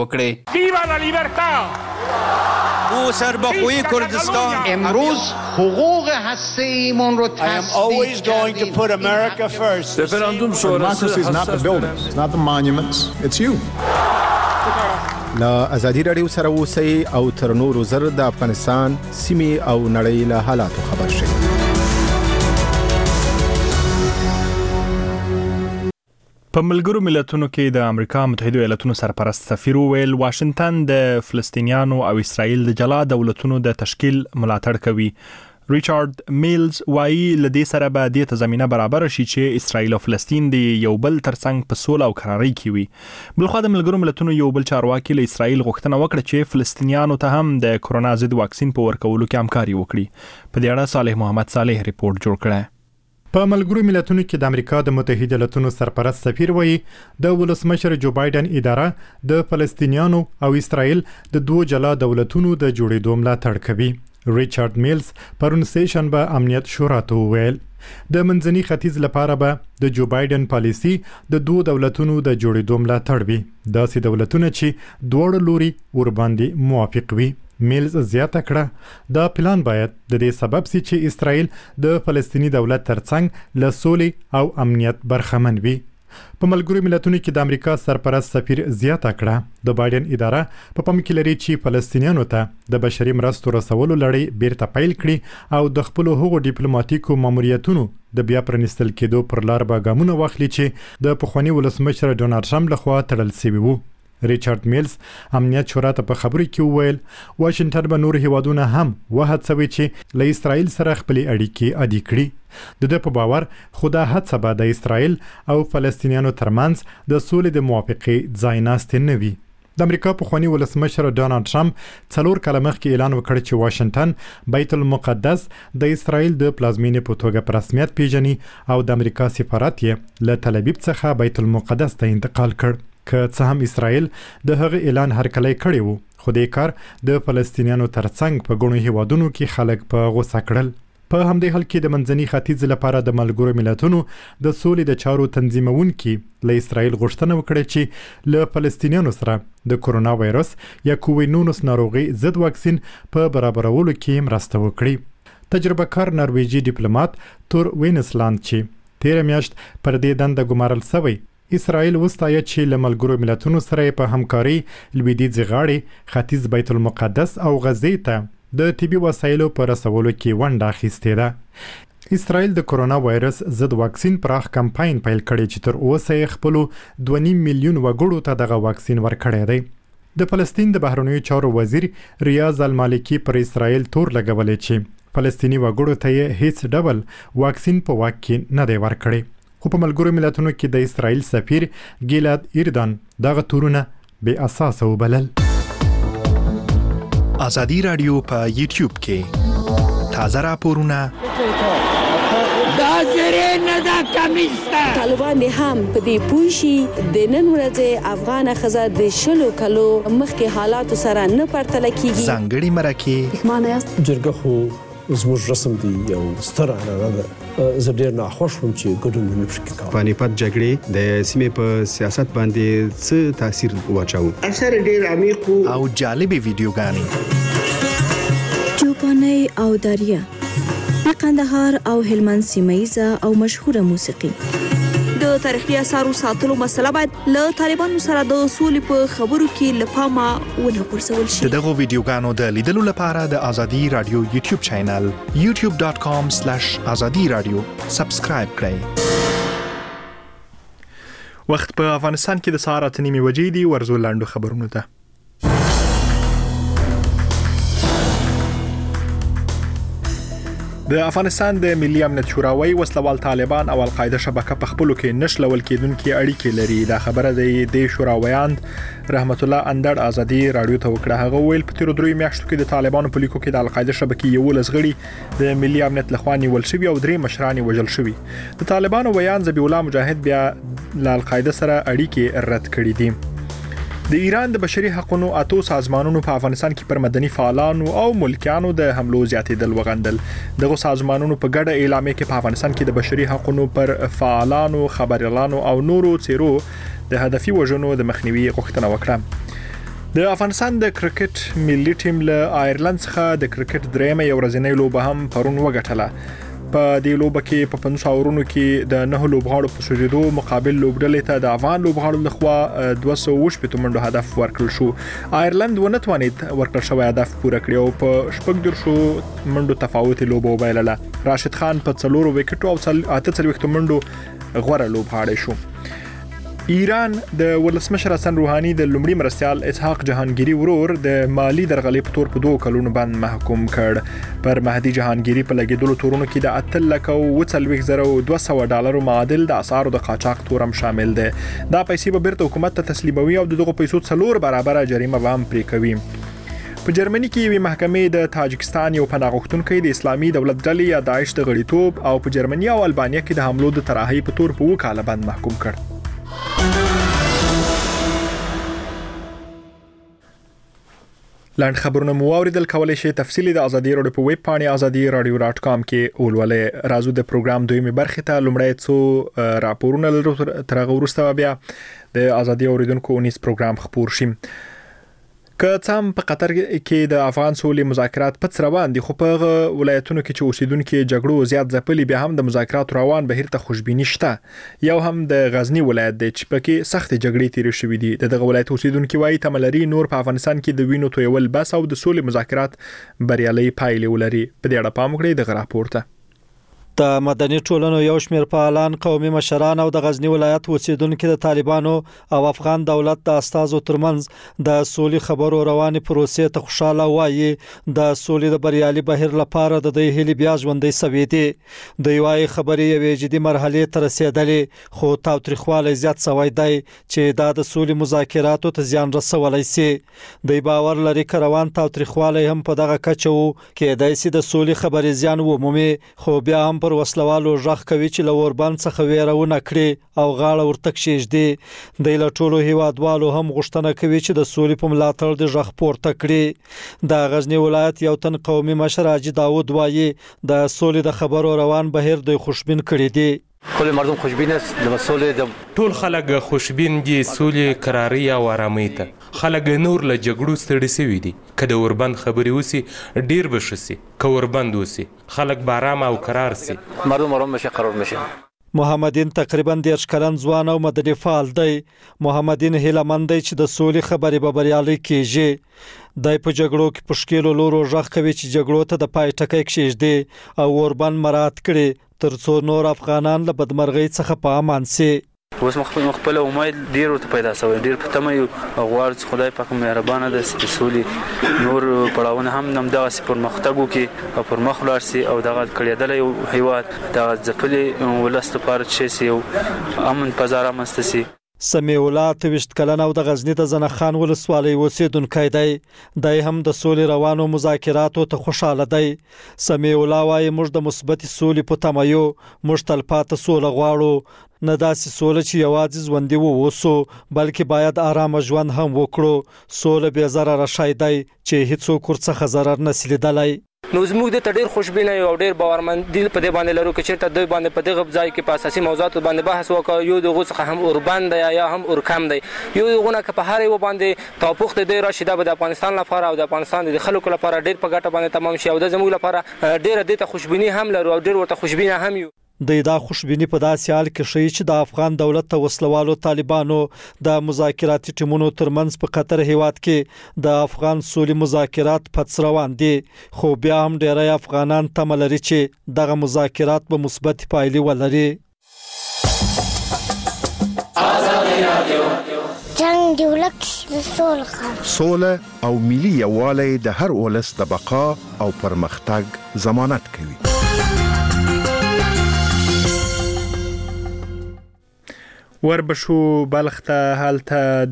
وکړې.
او سربخوی کردستان
امروز حقوق هسته ایمون رو
تصدیق کردیم.
رفراندوم
Democracy is not the buildings, it's not the monuments, it's you.
لا ازادي رادیو سره اوسئ او تر نورو زر د افغانستان سیمې او نړۍ له حالاتو خبر شئ.
په ملګرو ملتونو کې د امریکا متحده ایالاتونو سرپرست سفیر ویل واشنگټن د فلسطینیانو او اسرائیل د جلا دولتونو د تشکیل ملاتړ کوي. ریچارډ میلز وایي لدې سره به دې ته زمينه برابر شي چې اسرائیل او فلسطین د یو بل ترڅنګ په سوله او قرارۍ کې وي. بلخو د ملګرو ملتونو یو بل چارواکي له اسرائیل غوښتنه وکړه چې فلسطینیانو ته هم د کرونا ضد واکسین په ورکولو کې همکاري وکړي. په دې اړه صالح محمد صالح ریپورت جوړ کړی.
په ملګرو ملتونو کې د امریکا د متحده ایالاتونو سرپرست سفیر وایي د ولسمشر جو بایدن اداره د فلسطینیانو او اسرائیل د دوه جلا دولتونو د جوړېدو ملاتړ کوي. ریچارډ میلز پرون سیشن به امنیت شورا ته وویل د منځني ختیځ لپاره به د جو بایدن پالیسی د دوه دولتونو د جوړېدو ملاتړ وي، داسې دولتونه چې دواړه لوري ورباندې موافق وي. میلز زیاته کړه دا پلان باید د دې سبب سي چې اسرائیل د فلسطینی دولت ترڅنګ له سولې او امنیت برخمن وي. په ملګرو ملتونو کې د امریکا سرپرست سفیر زیاته کړه د بایدن اداره په پام کې لري چې فلسطینیانو ته د بشري مرستو رسولو لړۍ بیرته پیل کړي او د خپل هغو ډیپلوماټیکو ماموریتونو د بیا پرانیستل کېدو پر لار به ګامونه واخلي چې د پخواني ولسمشر ډونالډ ټرمپ لخوا تړل شوي وو. ریچارډ میلز امنیت شورا ته په خبرو کې وویل واشنگټن به نور هیوادونه هم وهڅوي چې له اسرائیل سره خپلې اړیکې عادي کړي. د ده په باور خو دا هڅه به د اسرائیل او فلسطینیانو ترمنځ د سولې د موافقې ځای ناستې نه وي. د امریکا پخواني ولسمشر ډونالډ ټرمپ څلور کاله مخکې اعلان وکړ چې واشنگټن بیت المقدس د اسرائیل د پلازمینې په توګه په رسمیت پیژني او د امریکا سفارت یې له تل ابیب څخه بیت المقدس ته انتقال کړ. که څه هم اسرائیل د هغه اعلان هرکلی کړی وو، خو دې کار د فلسطینیانو ترڅنګ په ګڼو هیوادونو کې خلک په غوسه کړل. په همدې حال کې د منځني ختیځ لپاره د ملګرو ملتونو د سولې د چارو تنظیمونکي له اسرائیل غوښتنه وکړه چې له فلسطینیانو سره د کرونا وایرس یا کووید نولس ناروغي ضد واکسین په برابرولو کې مرسته وکړي. تجربه کار نرویجي ډیپلوماټ تور وینسلاند چې تیر میاشت پر دې دنده ګمارل شوی اسرائیل وستایه چې له ملګرو ملتونو سره په همکاري لویدیځ غاړې ختیځ بیت المقدس او غزې ته د طبي وسایلو په رسولو کې ونډه اخیستې ده. اسرائیل د کرونا وایرس ضد واکسین پراخ کمپاین پیل کړی چې تر اوسه یې خپل دوه نیم میلیون وګړو ته دغه واکسین ورکړی دی. د فلسطین د بهرنیو چارو وزیر ریاض المالکی پر اسرائیل تور لګولې چې فلسطینی وګړو ته یې هیڅ ډول واکسین په واک کې نه دی ورکړی. خو په ملګرو ملتونو کې د اسرائیل سفیر ګیلاد ایردان دغه تورونه بې اساسه وبلل.
ازادي رادیو په یوټیوب کې تازه راپورونه
دا زری نه دا کمیسته. طالبان هم په دې پوه شي د نن ورځې افغان ښځه د شلو کلو مخکې حالاتو سره نه پرتله کیږي.
ځانګړي مرکې
پښمانه یاست.
جرګه خو زموږ رسم دی یو ستر عنعنه ده. زه ډېر ناخوښ وم چې ګډون مې نه پکې کاوه.
پانیپت جګړې د سیمې په سیاست باندې څه تاثیر واچاوه؟
اثر ډېر عمیق
او جالبې ویډیوګانې.
چوپاني او دریا د قندهار او هلمند سیمه‌ایزه او مشهوره موسیقي.
د تاریخي اثارو ساتلو مسله باید له طالبانو سره د اصول په خبرو کې لپامه ونه غورځول شي.
دغه ویډیوګانو د لیدلو لپاره د ازادي رادیو یوټیوب چینل یوټیوب ډاٹ کام سلیش ازادي رادیو سبسکرایب کړئ.
وخت په افغانستان کې د سهار اته نیمې بجې دي. ورزو لاندو خبرونه ده. د افغانستان د ملي امنیت شوراوي وسلوال طالبان او القاعده شبکه په خپلو کې نشلول کېدونکي اړیکې لري. دا خبره د شوراویان رحمت الله اندړ ازادي رادیو ته وکړه. هغه ویل په تیرو درې میاشتو کې د طالبانو په لیکو کې د القاعده شبکې یو لزغړي د ملي امنیت لخوا نیول شوی او درې مشران وژل شوی. د طالبانو ویان ذبیح الله مجاهد بیا ل القاعده سره اړیکې رد کړې دي. د ایران د بشري حقوقو اتو سازمانونو په افغانستان کې پر مدني فعالانو او ملکیانو د حملو زیاتېدل وغندل. دغه سازمانونو په ګډه اعلامیه کې په افغانستان کې د بشري حقوقو پر فعالانو، خبريالانو او نورو څیرو د هدفي وژنو د مخنیوي غوښتنه وکړه. د افغانستان د کرکټ ملي ټیم له آیرلند څخه د کرکټ دریمه یو ورځنۍ لوبه هم پرون وګټله. په دې لوبه کې په پنځه اورونو کې د نه لوبغاړو په سوجیدو مقابل لوبډلې ته د افغان لوبغاړو لخوا دوه سوه شپږ منډو هدف ورکړل شو. آیرلند ونه توانید ورکړل شوی هدف پوره کړي او په شپږ درشو منډو تفاوت لوبه وبایلله. راشد خان په څلورو وکټو او اته څلوېښت منډو غوره لوبغاړی شو. ایران د ولسمشر حسن روحاني د لومړي مرستیال اسحاق جهانگیری ورور د مالی درغلۍ په تور په دوه کلونو باندې محکوم کړ. پر مهدي جهانگیری په لګیدلو تورونو کې د اته لکه او څلوېښت زره او دوه سوه ډالرو معادل د اسعارو د قاچاق تورم شامل دی. دا پیسې به بیرته حکومت ته تسلیموي او دغه پیسو څلور برابره جریمه به هم پرې کوي. په جرمني کې یوې محکمې د تاجکستان یو پناه غوښتونکی د اسلامي دولت ډلې یا داعش د غړیتوب او په جرمني او البانیا کې د حملو د تراحۍ په تور په اوه کاله باندې محکوم کړ. لاند خبرونه مو اوریدل. کولای شئ تفصیلی د ازادي رادیو په ویب پاڼې ازادي رادیو ډاٹ کام کې ولولئ. راځو د پروګرام دویمه برخه ته. لومړی څو راپورونه لرو، تر هغه وروسته بیا د ازادي اوریدونکو اونیز پروګرام خپور شي. که څه هم په قطر کې د افغان سولې مذاکرات پڅ روان دي، خو په ولایتونو کې چې اوسیدونکو جګړو زیات ځپلي، بیا هم د مذاکرات روان بهیر ته خوشبینی شته. یو هم د غزنی ولایت دی چې پکې سخت جګړې تیرې شوې دي. دغه ولایت اوسیدونکو وايي تملري نور په افغانستان کې د وینو تویول بس او د سولې مذاکرات بریالي پایلې ولري. په دې اړه پام وکړئ د راپور ته.
د مدني ټولنو یو شمېر فعالان، قومي مشران او د غزنی ولایت اوسیدونکو د طالبانو او افغان دولت د استازو ترمنځ د سولې خبرو روانې پروسې ته خوشاله وایي. د سولې د بریالي بهیر لپاره د دې هلي بیا ژوندۍ سوي دي. د یوای خبرې یوې جدي مرحله ته رسیدلې، خو تاوتریخوالی زیات سوی دی چې دا د سولې مذاکراتو ته زیان رسولی سي. د باور لري کروان تاوتریخوالی هم په دغه کچه وو کې د سي د سولې خبرې زیان ومومي، خو بیا هم پر وسلوالو ژغ کوي چې له اوربند څخه ویرونه کړي او غاړه ورته کښېږدي. د له ټولو هیوادوالو هم غوښتنه کوي چې د سولې په ملاتړ د ژغ پورته کړي. د غزنی ولایت یو تن قومي مشر حاجي داود وایي د سولې د خبرو روان بهیر د خوشبین کړي دي.
کل مردم خوشبین است د مسولې د
ټول خلک خوشبین دي سولې قراري او آرامۍ ته. خلک نور له جګړو ستړي شوي دي. که د اوربند خبرې وسی ډیر به شي، که اوربند وسی خلک به آرام او قرار سي،
مردم آرام بشه، قرار بشه.
محمدین تقریبا دیرش کلن ځوان او مدني فعال دی. محمدین هیلهمند دی چې د سولې خبرې به بریالۍ کیږي. دای په جګړو کې پښکیلو لورو ژغ کوي چې جګړو ته د پای ټکی کښېږدي او اوربند مراد کړي ترڅو نور افغانان له بدمرغۍ څخه په امان سي.
اوس مخ خپل امید ډیر ورته پیدا شوی ډیر په تمه یو غواړو چې خدای پاک مهربانه ده سولې نور پړاوونه هم نمدغه سي پرمختګ وکړي او پرمخ ولاړ سي او دغه کړیدل یو هیواد دغه ځپلې ولست لپاره چې سي یو امن فضا رامنځته سي.
سمیع الله تویشت کلن او د غزنی د زنخان ولسوالۍ اوسیدونکی دی. دی هم د سولې روانو مذاکراتو ته خوشاله دی. سمیع الله وایي موږ د مثبت سولې په تمه یو، موږ تلپاته سوله غواړو، نه داسې سوله چې یوازې ژوندي ووسو بلکې باید آرامه ژوند هم وکړو. سوله بې ضرره شی دی چې هیڅوک ورڅخه ضرر نشي لیدلی.
نو زموږ د ډېر خوشبینه او ډېر باورمند دي په دې باندې لرو چې چېرته دوی باندې په دغه ځای کې په اساسي موضوعاتو باندې بحث وکړو. یو دغه څخه هم اوربند دی یا هم اورکم دی، یو دغه که په هر یو باندې توافق د دې راشي دا به د افغانستان لپاره او د افغانستان د خلکو لپاره ډېر په ګټه باندې تمام شي او د زموږ لپاره ډېر د ته خوشبینی هم لرو او ډېر ورته خوشبینه هم یو.
د دا خوشبینی په داسې حال کې شي چې د افغان دولت ته وسلوالو طالبانو د مذاکراتي ټیمونو ترمنځ په قطر هیواد کې د افغان سولې مذاکرات پڅ روان دي، خو بیا هم ډیری افغانان تمه لري چې دغه مذاکرات به مثبت پایلې ولري.
جنگ دی ولک سوله
سوله او ملي یووالی د هر ولس د بقا او پرمختګ ضمانت کوي.
وربشو بلخ ته هلته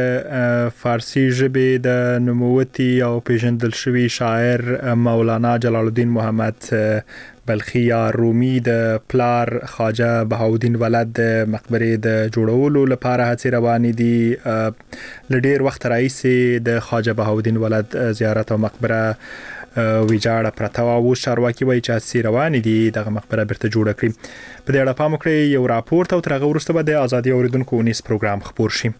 د فارسی ژبې د نوموتي او پیژندل شوي شاعر مولانا جلال الدین محمد بلخی یا رومي د پلار خواجه بهاءالدین ولد د مقبرې د جوړولو لپاره هڅې روانې دي. له ډېر وخت راهیسې د خواجه بهاءالدین ولد زیارت او مقبره ویجاړه پرته وه. اوس چارواکي وایي چې هڅې روانې دي دغه مقبره بیرته جوړه کړي. په دې اړه پام وکړئ یو راپور ته او تر هغه وروسته به د ازادي اورېدونکو اونیز پروګرام خپور شي.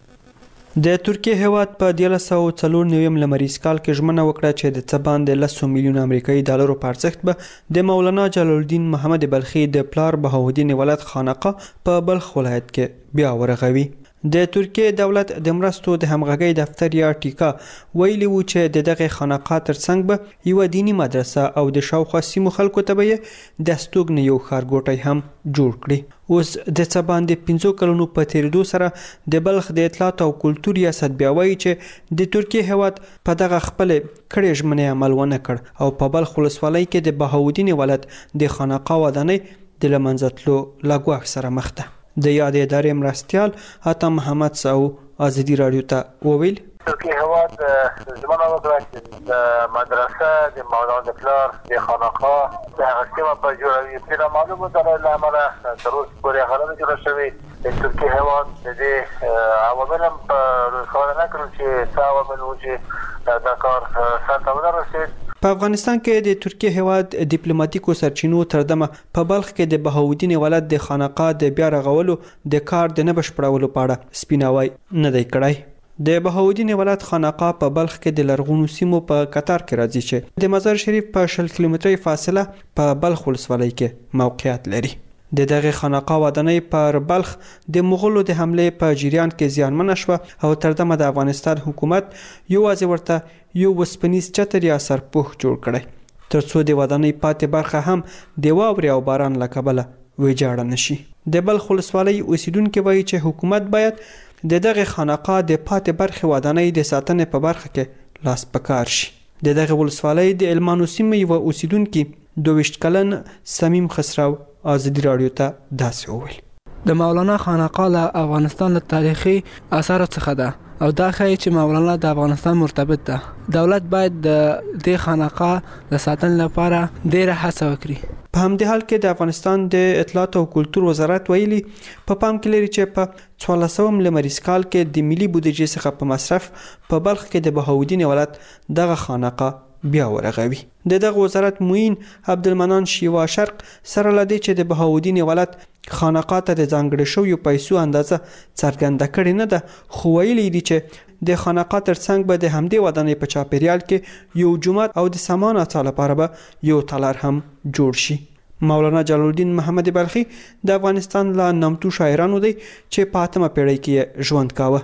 د ترکیې هیواد په دیارلس سوه څلور نویم لمریز کال کې ژمنه وکړه چې د څه باندې لسو میلیونه امریکایي ډالرو په ارزښت به د مولانا جلال الدین محمد بلخي د پلار بهاءالدین ولد خانقاه په بلخ ولایت کې بیا ورغوي. د ترکیې دولت د مرستو د همغږۍ دفتر یا ټیکا ویلي وو چې د دغه خانقاه ترڅنګ به یوه دیني مدرسه او د شاوخوا سیمو خلکو ته به یې د ستوګنې یو ښارګوټی هم جوړ کړي. اوس د څه باندې پنځو کلونو په تېرېدو سره د بلخ د اطلاعات او کلتور ریاست بیا وایي چې د ترکیې هیواد په دغه خپلې کړې ژمنې عمل ونه کړ او په بلخ ولسوالۍ کې د بهاءالدین ولد د خانقاه ودانۍ د له منځه تلو له ګواښ سره مخ ده. د یادې ادارې مرستیال عطا محمد ساو ازادي راډیو ته وویل
ترکیې هیواد ژمنه وکړه چې د مدرسه د مولانا د پلار د خانقاه د هغه سیمه په جوړوي. پرې معلومه ده له امله تر اوسه پورې هغه نه جوړه شوې. د ترکیې هیواد د دې عوامل هم په روښانه نه کړل چې څه عوامل وو چې دا کار سرته ونه رسېد.
په افغانستان کې د ترکیې هیواد ډیپلوماټیکو سرچینو تر دمه په بلخ کې د بهاءالدین ولد د خانقاه د بیا رغولو د کار د نه بشپړولو په اړه سپیناوی نه دی کړی. د بهاءالدین ولد خانقاه په بلخ کې د لرغونو سیمو په قطار کې راځي چې د مزار شریف په شل کیلومتري فاصله په بلخ ولسوالۍ کې موقعیت لري. د دغه خانقاه ودانۍ پر بلخ د مغولو د حملې په جریان کې زیانمنه شوه او تر دمه د افغانستان حکومت یوازې ورته یو وسپنیز چتر یا سرپوښ جوړ کړی تر څو د ودانۍ پاتې برخه هم د واورې او باران له کبله ویجاړه نشي. د بلخ ولسوالۍ اوسیدونکي وایي چې حکومت باید د دغه خانقاه د پاتې برخې ودانۍ د ساتنې په برخه کې لاس په کار شي. د دغه ولسوالۍ د علمانو سیمې یوه اوسیدونکي دویشت کلن سمیم خسرو ازادي راډیو ته داسې وویل
د مولانا خانقاه له افغانستان له تاریخي اثارو څخه ده او دا ښایي چې مولانا د افغانستان مرتبط ده. دولت باید د دې خانقاه د ساتنې لپاره ډېره هڅه وکړي.
په همدې حال کې د افغانستان د اطلاعات او کلتور وزارت ویلي په پام کې لري چې په څوارلسم لمریز کال کې د ملي بودیجې څخه په مصرف په بلخ کې د بهاءالدین ولد دغه خانقاه بیا ورغوي. د دغه وزارت معین عبدالمنان شیوا شرق سره لدی چې د بهاءالدین ولد خانقاه ته د ځانګړې شویو پیسو اندازه څرګنده کړې نه ده، خو ویلي دي چې د خانقاه ترڅنګ به د همدې ودانۍ په چاپیریال کې یو جومات او د سامان اچا لپاره به یو تالار هم جوړ شي. مولانا جلال الدین محمد بلخي د افغانستان له نامتو شاعرانو دی چې په اتمه پیړۍ کې ژوند کاوه.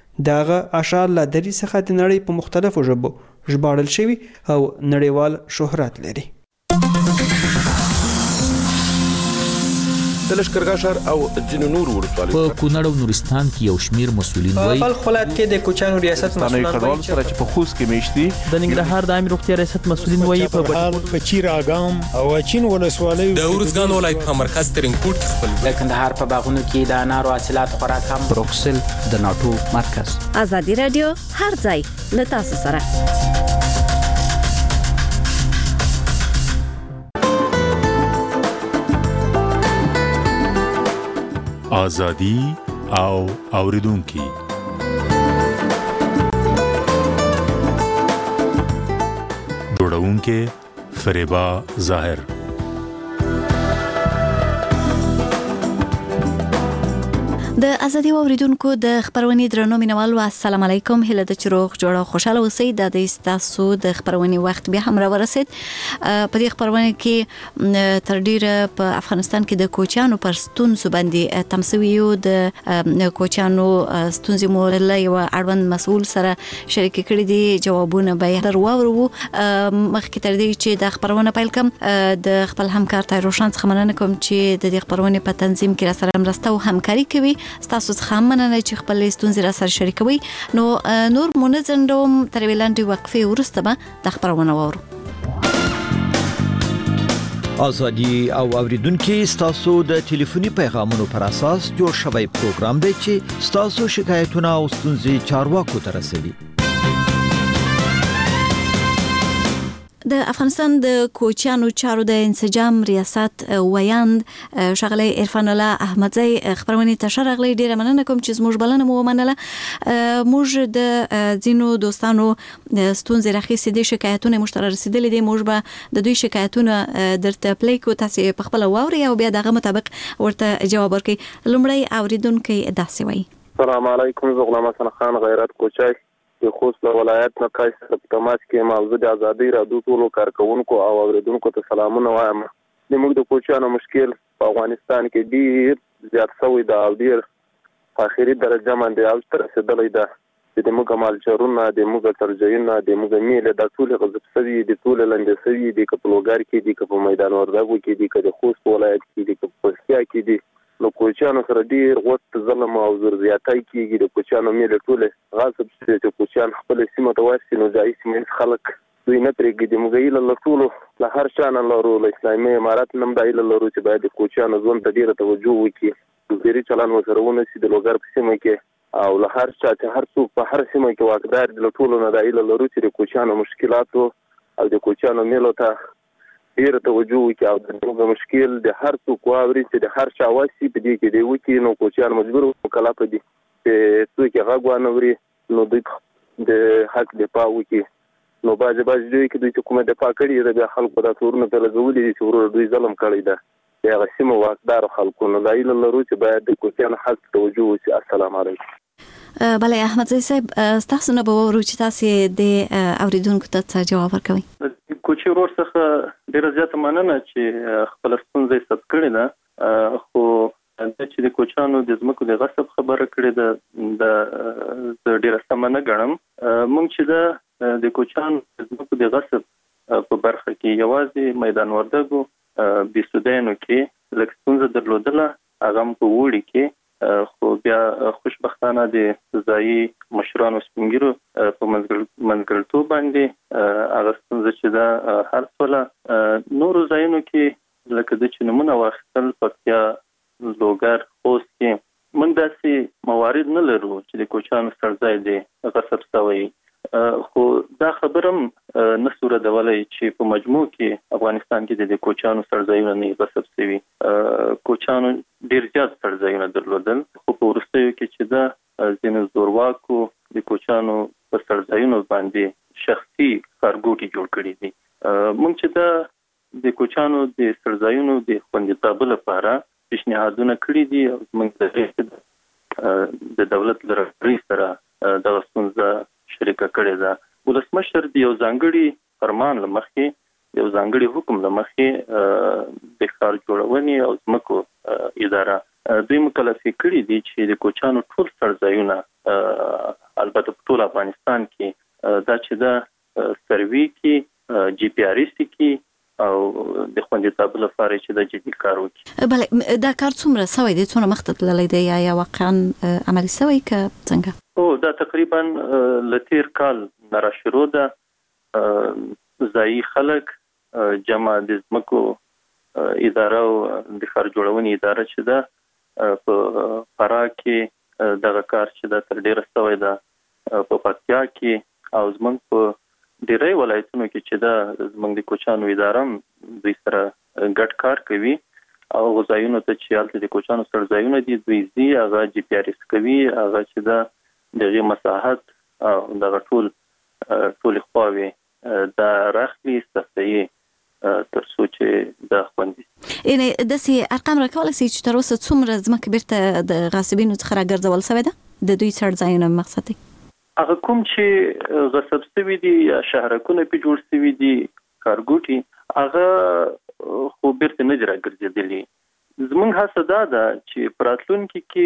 دغه اشعار له دري څخه د نړۍ په مختلفو ژبو ژباړل شوي او نړیوال شهرت لري.
د لشکرګاه ښار او ځینو نورو ولسوالیو
په کونړ او نورستان کې یو شمیر مسؤلین وایي
په بلخ کې د کوچیانو ریاست مسؤلین
وایي چې په خوست کې میشتي
د ننګرهار د عامه روغتیا ریاست مسؤلین وایي په
بهال په چیراګام او اچین ولسوالیو
د ورزګان ولایت په مرکز ترینکوټ خپل
د کندهار په باغونو کې د انارو حاصلات خوراک هم
بروکسل د ناټو مرکز.
ازادي رادیو هر ځای له تاسو سره.
ازادي او اوریدونکي جوړونکي فریبا ظاهر.
د ازادي اوریدونکو د خبرونې درنو مینوالو السلام علیکم. هله د چروغ جوړه خوشاله اوسئ. د تاسو د خبرونې وخت بیا هم را ورسید. په دې خبرونه کې تر ډیره په افغانستان کې د کوچیانو پر ستونزو باندې تمسویو د کوچیانو ستونزې مو له یو اړوند مسؤل سره شریک کړي دي. جوابونه به در واورو. مخکې تر دې چې د خبرونه پیل کوم د خپل همکار تای روشن څخه مننه کوم چې د دې خبرونه په تنظیم کې را سره مرسته او همکاري کوي. ستاسو څخه مننه چې خپل ستونزې را سره شریکوي. نو نور منځندوم تر ویلاندې وقفې وروسته به د خبرونه وورو.
ازادي او اوریدونکو ستاسو د ټلیفوني پیغامونو پر اساس جوړ شوی پروګرام دی چې ستاسو شکایتونه او ستونزې چارواکو ته رسوي.
د افغانستان د کوچیانو چارو د انسجام ریاست ویاند شغله عرفان الله احمدزی خبرونه تشرغلی ډیره مننه کوم چې زموږ بلنه مو ومنله. موږ د ځینو دوستانو ستونزې راخیستې دي، شکایتونه مشترک رسیدلې دي. موږ به د دوی شکایتونه درته پلی کو، تاسو په خپل واوري او بیا دغه مطابق ورته جواب ورکړئ. لومړی اوریدونکو داسې وایي:
السلام علیکم، زه غلام حسن خان غیرت کوچای د خوست ولایت نه کای سره په تماس کې موضوع د ازادي رادیو ټولو کارکونکو او اوریدونکو ته سلامونه وایم. د موږ د کوچیانو مشکل په افغانستان کې ډیر زیات شوی دا او ډیر په اخري درجه باندې او تر رسیدلې ده. د موږ مالچرونه، د موږ ترجیحونه، د موږ میله د ټول غضب سوي، د ټول لنډ سوي، د کپلوګار کې، د کپ میدان وردګو کې، د کډ خوست ولایت کې، د کپ پښتیا کې دي. نو کوچیانو سره ډیر غوت ظلم او زور زیاتای کیږي. د کوچیانو میله ټول غاصب چې کوچیان خپل سیمه ته واسي نو ځای سیمه خلک دوی نه پرېږدي. د موږ له ټولو له هر چا نه لرو له اسلامي امارات نم د ایله لرو چې باید کوچیانو ژوند ته ډیره توجه وکړي. ډیری چلان وسره ونسی د لوګر په سیمه کې او له هر چا چې هر څوک په هر سیمه کې واقدار د ټولو نه د ایله لرو چې د کوچیانو مشکلات او د کوچیانو میلو ته ډیر توجه وکړي او د موږ مشکل د هر څوک واوري چې د هر چا واسي په دې کې دی وکړي. نو کوچیان مجبور وکړه په دې چې څوک غږ وانوري نو د حق دفاع وکړي. نو باز باز دوی کې دوی کومه دفاع کړي د خلکو د تورونو په لګولې چې ورور دوی ظلم کړی ده. یا غسیمه واقدار خلکو نه دایله لرو چې باید د کوچیان حق توجه وکړي. السلام علیکم.
بله احمدزی صاحب، تاسو نه به وورو چې تاسو د اوریدونکو ته جواب ورکوي.
کوچی ورور څخه ډیره زیاته مننه چې خپل ستونزې ثبت کړې ده. خو د چې د کوچیانو د ځمکو د غصب خبره کړې ده د ډیره سمه نه ګڼم. موږ چې د کوچیانو د ځمکو د غصب په برخه کې یوازې میدان وردګو بیسودینو کې لږ ستونزه درلودله، هغه هم په وړي کې. خو بیا خوشبختانه د ځایي مشرانو سپینګیرو په منځګړیتوب باندې هغه ستونزه چې ده حل شوله. نورو ځایونو کې لکه د چې نمونه واخیستل پکتیا، لوګر، خوست کې موږ داسې موارد نه لرو چې د کوچیانو سرځای دی غصب شوی. خو دا خبره هم نه سو ردولی چې په مجموع کې افغانستان کې د کوچیانو سرځایونه نه غصب شوي. کوچیانو ډیر زیات سرځایونه درلودل، خو په وروستیو کې چې دا ځینې زورواکو د کوچیانو په سرځایونو باندې شخصي ښارګوټي جوړ کړي دي. موږ چې دا د کوچیانو د سرځایونو د خوندیتابه لپاره پیشنهادونه کړي دي او موږ د دولت له رهبرۍ سره دغه ستونزه شریکه کړې ده. ولسمشر د یو ځانګړي فرمان له مخې، یو ځانګړي حکم له مخې د ښار جوړونې او ځمکو اداره دوی مکلفې کړي دي چې د کوچیانو ټول سرځایونه، البته په ټول افغانستان کې دا چې دا سروي کې، جی پی آر سی کې او د خوندیتوب لپاره چې د جدي کار وکړي.
بله دا کار څومره سوی دی، څومره مخته تللی دی یا یا واقعا عملي سوی که څنګه؟
او دا تقریبا له تیر کال نه را شروع ده. ځایي خلک جمع د ځمکو اداره او د ښار جوړونې اداره چې ده په فراه کې دغه کار چې ده تر ډیره سوی ده، په پکتیا کې او زموږ په ډیری ولایتونو کې چې دا زموږ د کوچانو اداره دوی سره ګډ کار کوي او ځایونو ته چې هلته د کوچانو سره ځایونه دي دوی ځي هغه جی پی آر ایس کوي، هغه چې دا دغه مساحت او دغه ټول ټول خواوې دا راخلي استفادي تر څو چې دا خوندي.
یعنی داسې ارقام راکولی سي چې تر اوسه څومره ځمکه بیرته د غاصبینو څخه راګرځول سوې ده د دوی څړځایونه مقصد دی؟
هغه کوم چې غصب شوي دي یا شهرکونه پې جوړ شوي دي ښارګوټي هغه خو بیرته نه دي راګرځېدلي. زموږ هڅه دا ده چې په راتلونکي کې